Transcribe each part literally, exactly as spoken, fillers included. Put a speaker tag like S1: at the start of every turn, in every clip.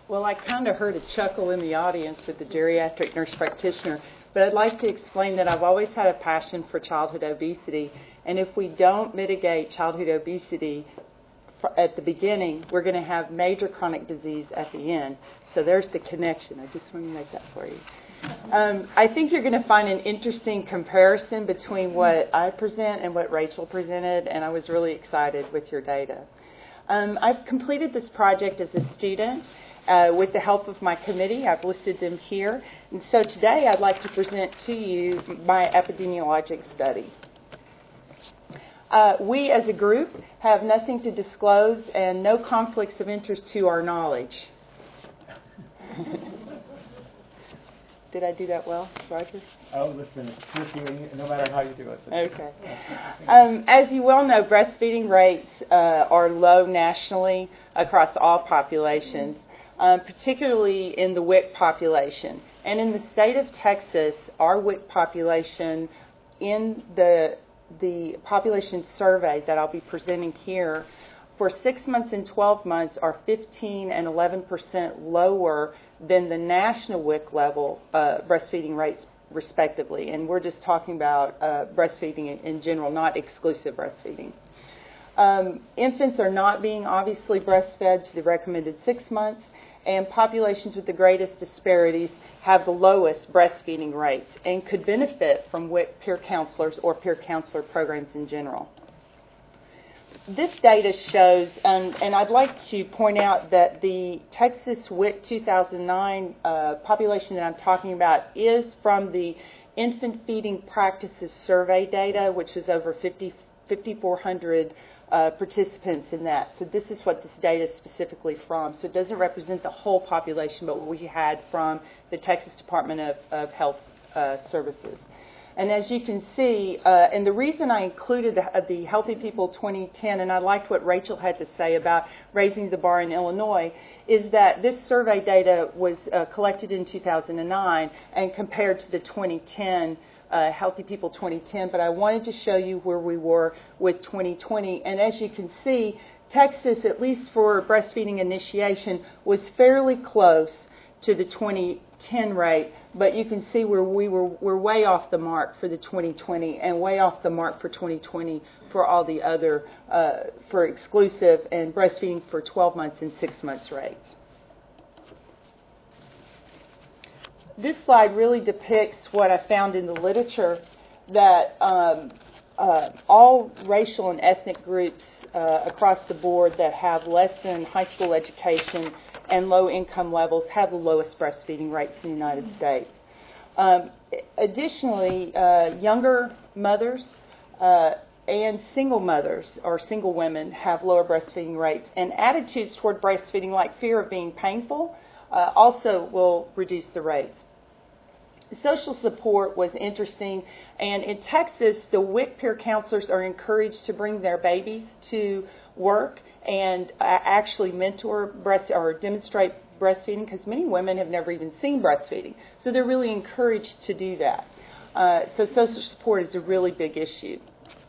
S1: Well, I kind of heard a chuckle in the audience with the geriatric nurse practitioner, but I'd like to explain that I've always had a passion for childhood obesity, and if we don't mitigate childhood obesity at the beginning, we're going to have major chronic disease at the end. So there's the connection. I just want to make that for you. Um, I think you're going to find an interesting comparison between what I present and what Rachel presented, and I was really excited with your data. Um, I've completed this project as a student uh, with the help of my committee. I've listed them here. And so today I'd like to present to you my epidemiologic study. Uh, we as a group have nothing to disclose and no conflicts of interest to our knowledge. Did I do that well, Roger?
S2: Oh, listen, it's no matter how you do it.
S1: Okay. Um, as you well know, breastfeeding rates uh, are low nationally across all populations, um, particularly in the W I C population. And in the state of Texas, our W I C population in the the population survey that I'll be presenting here for six months and twelve months are fifteen and eleven percent lower than the national W I C level uh, breastfeeding rates, respectively. And we're just talking about uh, breastfeeding in, in general, not exclusive breastfeeding. Um, infants are not being obviously breastfed to the recommended six months, and populations with the greatest disparities have the lowest breastfeeding rates and could benefit from W I C peer counselors or peer counselor programs in general. This data shows, um, and I'd like to point out that the Texas W I C two thousand nine uh, population that I'm talking about is from the Infant Feeding Practices Survey data, which is over fifty-four hundred uh, participants in that. So this is what this data is specifically from. So it doesn't represent the whole population, but what we had from the Texas Department of, of Health uh, Services. And as you can see, uh, and the reason I included the, uh, the Healthy People twenty ten, and I liked what Rachel had to say about raising the bar in Illinois, is that this survey data was uh, collected in two thousand nine and compared to the twenty ten uh, Healthy People twenty ten. But I wanted to show you where we were with twenty twenty. And as you can see, Texas, at least for breastfeeding initiation, was fairly close to the twenty ten rate, but you can see where we were we're way off the mark for the twenty twenty and way off the mark for twenty twenty for all the other uh, for exclusive and breastfeeding for twelve months and six months rates. This slide really depicts what I found in the literature, that um, uh, all racial and ethnic groups uh, across the board that have less than high school education and low income levels have the lowest breastfeeding rates in the United States. Um, additionally, uh, younger mothers uh, and single mothers or single women have lower breastfeeding rates, and attitudes toward breastfeeding, like fear of being painful, uh, also will reduce the rates. Social support was interesting, and in Texas, the W I C peer counselors are encouraged to bring their babies to work and uh, actually mentor breast or demonstrate breastfeeding, because many women have never even seen breastfeeding. So they're really encouraged to do that. Uh, so social support is a really big issue.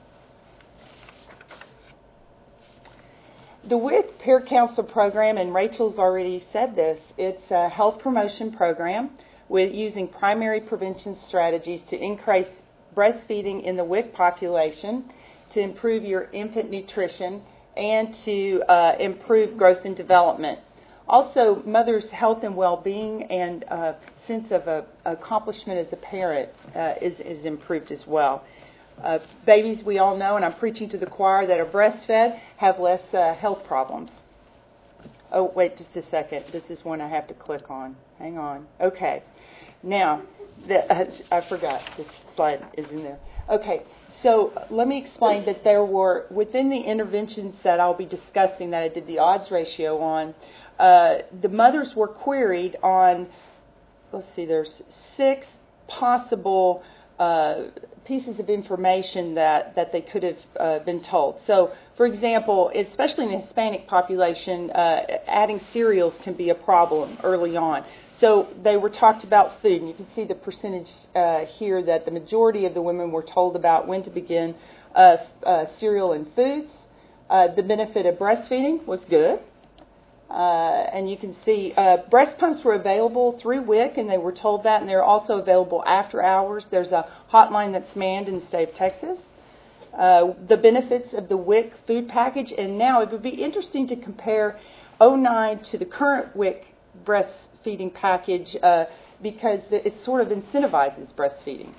S1: The W I C peer counselor program, and Rachel's already said this, it's a health promotion program with using primary prevention strategies to increase breastfeeding in the W I C population, to improve your infant nutrition, and to uh, improve growth and development. Also, mother's health and well-being and uh, sense of uh, accomplishment as a parent uh, is, is improved as well. Uh, babies, we all know, and I'm preaching to the choir, that are breastfed have less uh, health problems. Oh, wait just a second. This is one I have to click on. Hang on. Okay. Now, the, uh, I forgot. This slide is in there. Okay. So let me explain that there were, within the interventions that I'll be discussing that I did the odds ratio on, uh, the mothers were queried on, let's see, there's six possible uh, pieces of information that, that they could have uh, been told. So, for example, especially in the Hispanic population, uh, adding cereals can be a problem early on. So they were talked about food, and you can see the percentage uh, here that the majority of the women were told about when to begin uh, uh, cereal and foods. Uh, the benefit of breastfeeding was good. Uh, and you can see uh, breast pumps were available through W I C, and they were told that, and they're also available after hours. There's a hotline that's manned in the state of Texas. Uh, the benefits of the W I C food package, and now it would be interesting to compare oh nine to the current W I C breastfeeding package uh, because it sort of incentivizes breastfeeding.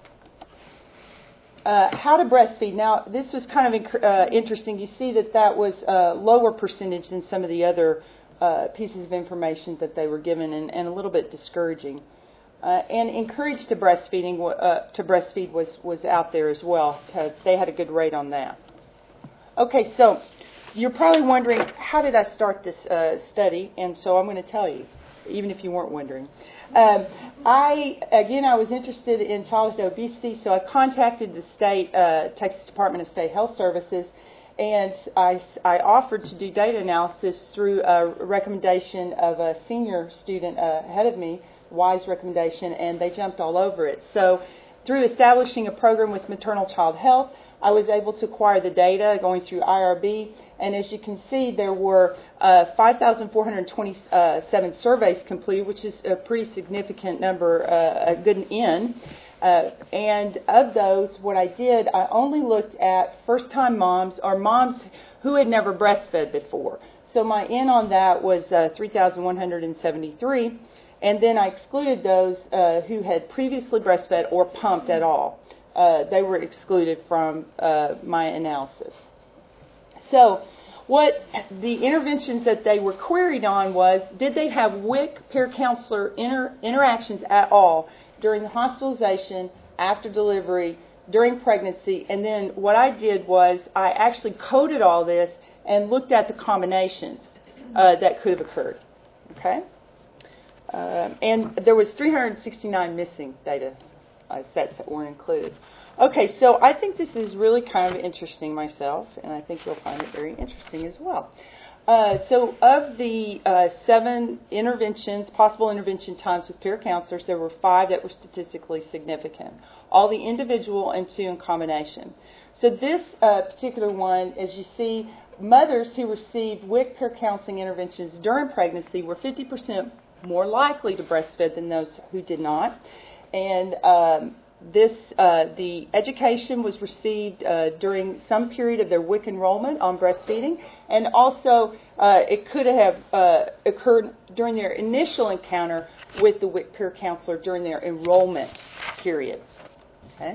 S1: Uh, how to breastfeed. Now, this was kind of uh, interesting. You see that that was a lower percentage than some of the other uh, pieces of information that they were given, and, and a little bit discouraging. Uh, and encouraged to breastfeeding uh, to breastfeed was, was out there as well. So they had a good rate on that. Okay, so you're probably wondering, how did I start this uh, study? And so I'm going to tell you, even if you weren't wondering. Um, I, again, I was interested in childhood obesity, so I contacted the state, uh, Texas Department of State Health Services, and I, I offered to do data analysis through a recommendation of a senior student uh, ahead of me, WISE recommendation, and they jumped all over it. So through establishing a program with maternal child health, I was able to acquire the data going through I R B, and as you can see, there were uh, five thousand four hundred twenty-seven surveys completed, which is a pretty significant number, uh, a good N. Uh, and of those, what I did, I only looked at first-time moms or moms who had never breastfed before. So my N on that was uh, three thousand one hundred seventy-three, and then I excluded those uh, who had previously breastfed or pumped at all. Uh, they were excluded from uh, my analysis. So what the interventions that they were queried on was, did they have W I C peer counselor inter- interactions at all during the hospitalization, after delivery, during pregnancy? And then what I did was I actually coded all this and looked at the combinations uh, that could have occurred. Okay? Um, and there was three hundred sixty-nine missing data uh, sets that weren't included. Okay, so I think this is really kind of interesting myself, and I think you'll find it very interesting as well. Uh, so of the uh, seven interventions, possible intervention times with peer counselors, there were five that were statistically significant, all the individual and two in combination. So this uh, particular one, as you see, mothers who received W I C peer counseling interventions during pregnancy were fifty percent more likely to breastfeed than those who did not. And um, this, uh, the education was received uh, during some period of their W I C enrollment on breastfeeding, and also uh, it could have uh, occurred during their initial encounter with the W I C peer counselor during their enrollment period. Okay.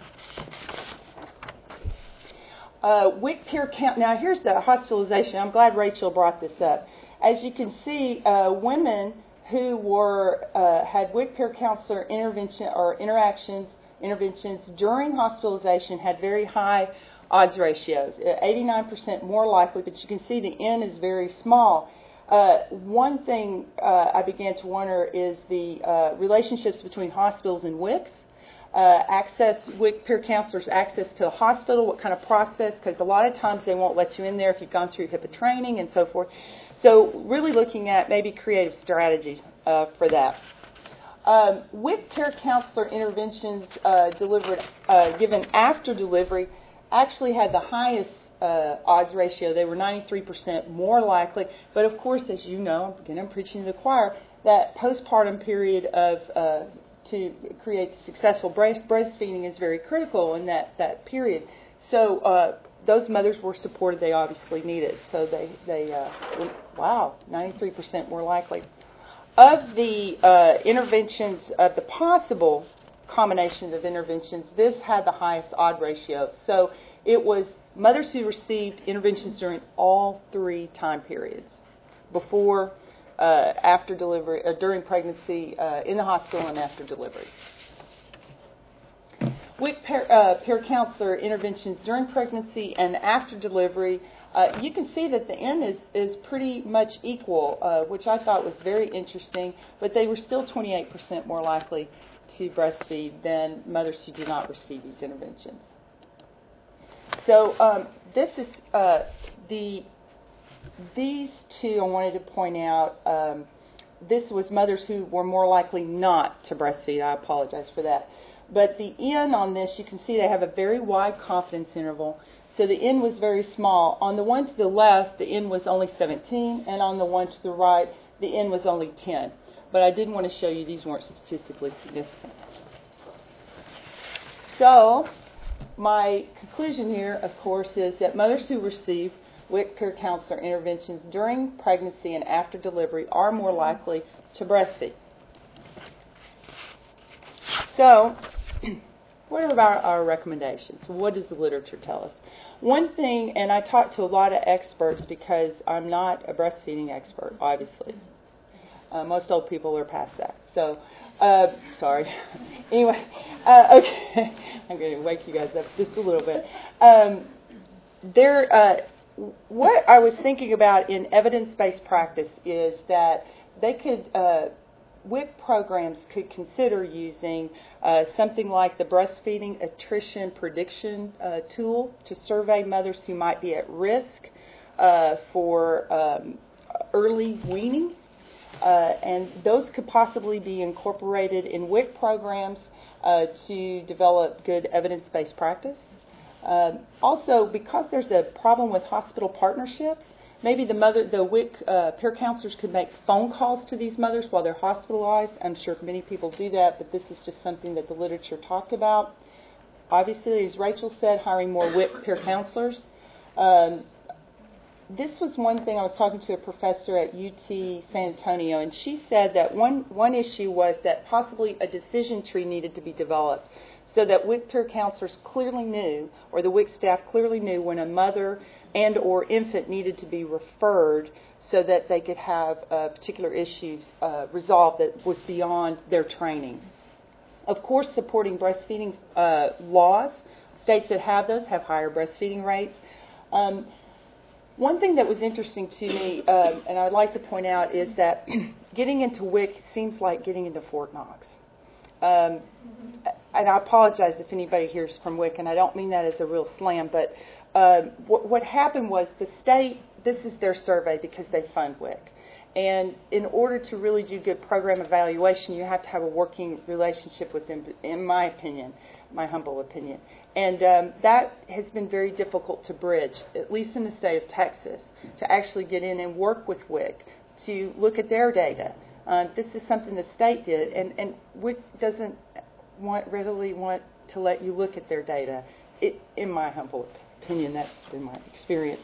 S1: Uh, W I C peer count. Now here's the hospitalization. I'm glad Rachel brought this up. As you can see, uh, women who were uh, had W I C peer counselor intervention or interactions interventions during hospitalization had very high odds ratios, eighty-nine percent more likely. But you can see the N is very small. Uh, one thing uh, I began to wonder is the uh, relationships between hospitals and W I Cs. Uh, access, W I C peer counselors access to the hospital, what kind of process, because a lot of times they won't let you in there if you've gone through HIPAA training and so forth. So really looking at maybe creative strategies uh, for that. Um, W I C peer counselor interventions uh, delivered, uh, given after delivery actually had the highest uh, odds ratio. They were ninety-three percent more likely. But of course, as you know, again, I'm preaching to the choir, that postpartum period of uh, to create successful breast breastfeeding is very critical in that, that period. So uh, those mothers were supported. They obviously needed. So they, they uh, wow, ninety-three percent more likely. Of the uh, interventions, of the possible combinations of interventions, this had the highest odd ratio. So it was mothers who received interventions during all three time periods, before, uh, after delivery, uh, during pregnancy, uh, in the hospital, and after delivery. With peer, uh, peer counselor interventions during pregnancy and after delivery, uh, you can see that the N is, is pretty much equal, uh, which I thought was very interesting, but they were still twenty-eight percent more likely to breastfeed than mothers who did not receive these interventions. So um, this is uh, the these two I wanted to point out. Um, this was mothers who were more likely not to breastfeed. I apologize for that. But the N on this, you can see they have a very wide confidence interval. So the N was very small. On the one to the left, the N was only seventeen, and on the one to the right, the N was only ten. But I did want to show you these weren't statistically significant. So my conclusion here, of course, is that mothers who receive W I C peer counselor interventions during pregnancy and after delivery are more likely to breastfeed. So, what about our recommendations? What does the literature tell us? One thing, and I talk to a lot of experts because I'm not a breastfeeding expert, obviously. Uh, most old people are past that. So, uh, sorry. Anyway, uh, okay, I'm going to wake you guys up just a little bit. Um, there, uh, what I was thinking about in evidence-based practice is that they could, uh, W I C programs could consider using uh, something like the breastfeeding attrition prediction uh, tool to survey mothers who might be at risk uh, for um, early weaning. Uh, and those could possibly be incorporated in W I C programs uh, to develop good evidence-based practice. Uh, also, because there's a problem with hospital partnerships, maybe the mother, the W I C uh, peer counselors could make phone calls to these mothers while they're hospitalized. I'm sure many people do that, but this is just something that the literature talked about. Obviously, as Rachel said, hiring more W I C peer counselors. Um, this was one thing I was talking to a professor at U T San Antonio, and she said that one, one issue was that possibly a decision tree needed to be developed so that W I C peer counselors clearly knew, or the W I C staff clearly knew, when a mother and or infant needed to be referred so that they could have uh, particular issues uh, resolved that was beyond their training. Of course, supporting breastfeeding uh, laws, states that have those have higher breastfeeding rates. Um, one thing that was interesting to me, um, and I would like to point out, is that getting into W I C seems like getting into Fort Knox. Um, and I apologize if anybody here is from W I C, and I don't mean that as a real slam, but Um, what, what happened was the state, this is their survey because they fund W I C. And in order to really do good program evaluation, you have to have a working relationship with them, in my opinion, my humble opinion. And um, that has been very difficult to bridge, at least in the state of Texas, to actually get in and work with W I C to look at their data. Uh, this is something the state did, and, and W I C doesn't want, readily want to let you look at their data, it, in my humble opinion. opinion, that's been my experience.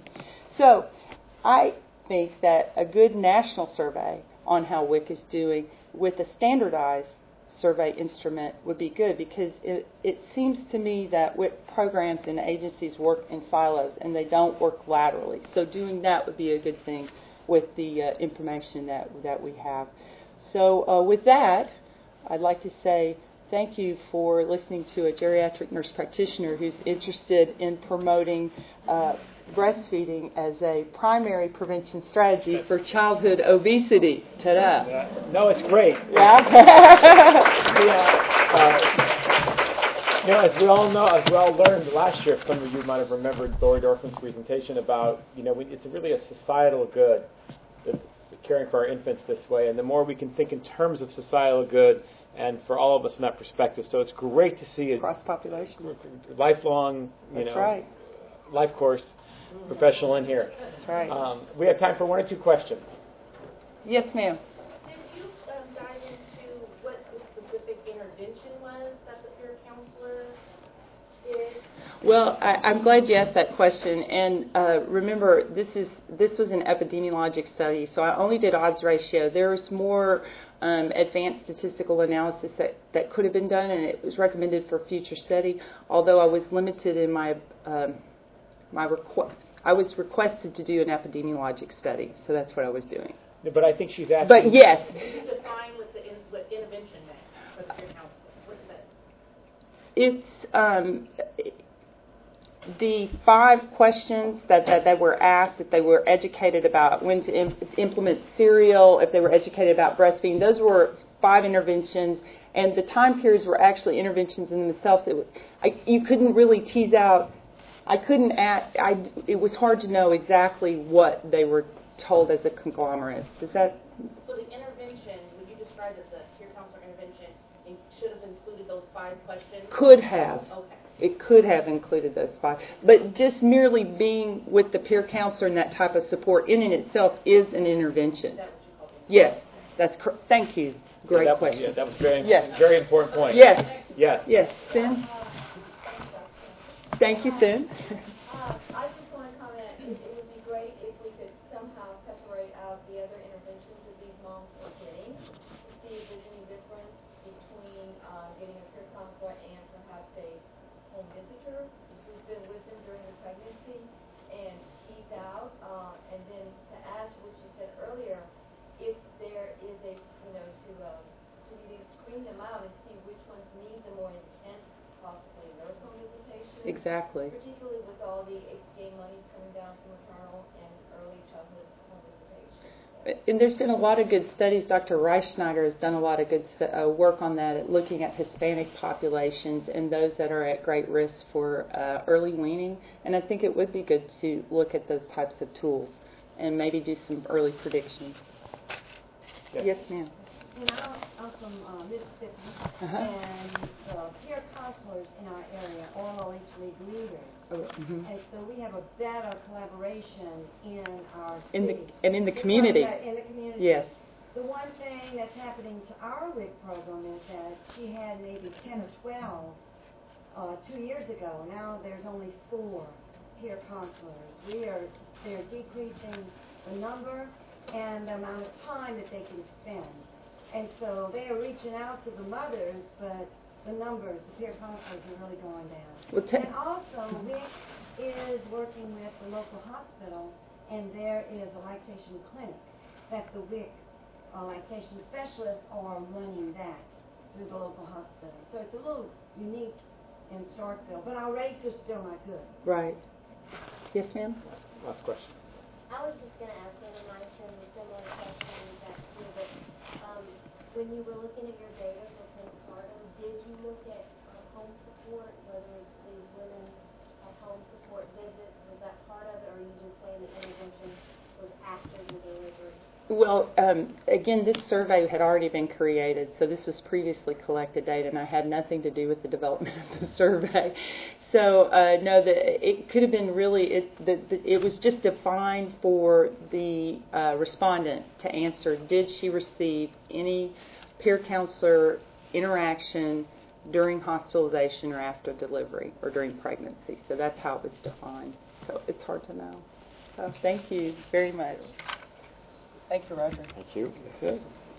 S1: So I think that a good national survey on how W I C is doing with a standardized survey instrument would be good, because it, it seems to me that W I C programs and agencies work in silos and they don't work laterally. So doing that would be a good thing with the uh, information that, that we have. So uh, with that, I'd like to say thank you for listening to a geriatric nurse practitioner who's interested in promoting uh, breastfeeding as a primary prevention strategy for childhood obesity. Ta-da.
S2: Yeah. No, it's great.
S1: Yeah.
S2: yeah. Uh, you know, as we all know, as we all learned last year, some of you might have remembered Lori Dorfman's presentation about, you know, we, it's really a societal good, the, the caring for our infants this way. And the more we can think in terms of societal good, and for all of us from that perspective. So it's great to see a
S1: cross-population,
S2: lifelong, you
S1: That's
S2: know,
S1: right.
S2: life course professional in here.
S1: That's right. Um,
S2: we have time for one or two questions.
S1: Yes, ma'am.
S3: Did you um, dive into what the specific intervention was that the peer counselor did?
S1: Well, I, I'm glad you asked that question. And uh, remember, this is this was an epidemiologic study, so I only did odds ratio. There's more um, advanced statistical analysis that, that could have been done, and it was recommended for future study. Although I was limited in my um, my requ- I was requested to do an epidemiologic study, so that's what I was doing.
S2: But I think she's asking.
S1: But yes.
S3: Can you define what the in, what intervention meant for the peer counselor? What is that?
S1: It's um, the five questions that, that they were asked, if they were educated about when to imp- implement cereal, if they were educated about breastfeeding. Those were five interventions, and the time periods were actually interventions in themselves. It was, I, you couldn't really tease out. I couldn't add. I, it was hard to know exactly what they were told as a conglomerate. Does that?
S3: So the intervention, would you describe as a peer counselor intervention, and should have included those five questions?
S1: Could have.
S3: Okay.
S1: it could have included those five. But just merely being with the peer counselor and that type of support in and itself is an intervention. Yes, that's cor- thank you. Great
S2: yeah, that
S1: question.
S2: Was, yeah, that was very,
S1: yes.
S2: very important point.
S1: Yes.
S2: Yes.
S1: Yes. Sin? Thank you, Sin.
S4: Uh, I just want to comment, it, it would be great if we could somehow separate out the other interventions that these moms are getting, to see if there's any difference between uh, getting a peer counselor and perhaps a home visitor who's been with them during the pregnancy, and tease out, uh, and then to add to what you said earlier, if there is a, you know, to, uh, to really screen them out and see which ones need the more intense, possibly nurse home visitation.
S1: Exactly.
S4: Particularly with all the H C A monies coming down from maternal and early childhood home visitation.
S1: And there's been a lot of good studies. Doctor Reichschneider has done a lot of good uh, work on that, at looking at Hispanic populations and those that are at great risk for uh, early weaning. And I think it would be good to look at those types of tools and maybe do some early predictions.
S2: Yes,
S1: yes ma'am.
S5: You know, I'm from uh, Mississippi,
S1: uh-huh.
S5: and the peer counselors in our area are all H League leaders.
S1: Oh, mm-hmm.
S5: And so we have a better collaboration in our
S1: in
S5: city.
S1: the and in the community.
S5: In the community.
S1: Yes.
S5: The one thing that's happening to our W I C program is that she had maybe ten or twelve uh, two years ago. Now there's only four peer counselors. We are they're decreasing the number and the amount of time that they can spend. And so they are reaching out to the mothers, but the numbers, the peer counselors are really going down.
S1: Well, t-
S5: and also, W I C is working with the local hospital, and there is a lactation clinic that the W I C uh, lactation specialists are running that through the local hospital. So it's a little unique in Starkville, but our rates are still not good.
S1: Right. Yes, ma'am?
S2: Last question.
S6: I was just going to ask Anna Nyson a similar question back to you, but um, when you were looking at your data for postpartum, did you look at uh, home support, whether these women had home support visits? Was that part of it, or are you just saying the intervention was after the delivery?
S1: Well, um, again, this survey had already been created, so this was previously collected data, and I had nothing to do with the development of the survey. So, uh, no, the, it could have been really, it, the, the, it was just defined for the uh, respondent to answer, did she receive any peer counselor interaction during hospitalization or after delivery or during pregnancy. So that's how it was defined. So it's hard to know. So thank you very much. Thank you, Roger.
S2: Thank you. That's it.